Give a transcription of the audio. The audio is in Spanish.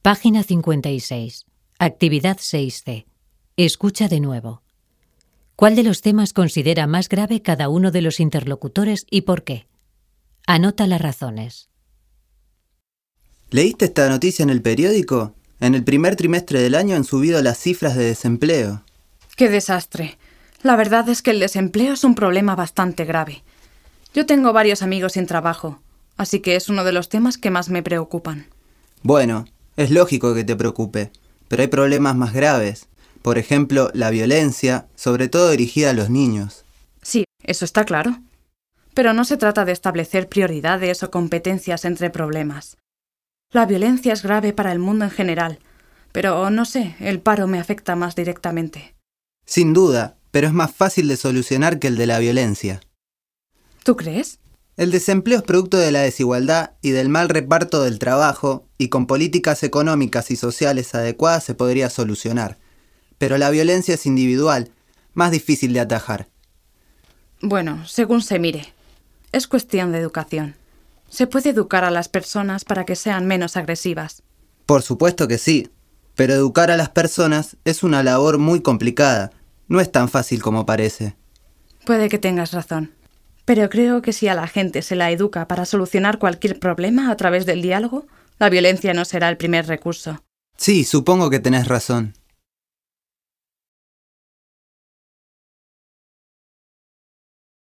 Página 56. Actividad 6C. Escucha de nuevo. ¿Cuál de los temas considera más grave cada uno de los interlocutores y por qué? Anota las razones. ¿Leíste esta noticia en el periódico? En el primer trimestre del año han subido las cifras de desempleo. ¡Qué desastre! La verdad es que el desempleo es un problema bastante grave. Yo tengo varios amigos sin trabajo, así que es uno de los temas que más me preocupan. Bueno, es lógico que te preocupe, pero hay problemas más graves. Por ejemplo, la violencia, sobre todo dirigida a los niños. Sí, eso está claro. Pero no se trata de establecer prioridades o competencias entre problemas. La violencia es grave para el mundo en general, pero no sé, el paro me afecta más directamente. Sin duda, pero es más fácil de solucionar que el de la violencia. ¿Tú crees? El desempleo es producto de la desigualdad y del mal reparto del trabajo, y con políticas económicas y sociales adecuadas se podría solucionar. Pero la violencia es individual, más difícil de atajar. Bueno, según se mire. Es cuestión de educación. Se puede educar a las personas para que sean menos agresivas. Por supuesto que sí, pero educar a las personas es una labor muy complicada. No es tan fácil como parece. Puede que tengas razón. Pero creo que si a la gente se la educa para solucionar cualquier problema a través del diálogo, la violencia no será el primer recurso. Sí, supongo que tenés razón.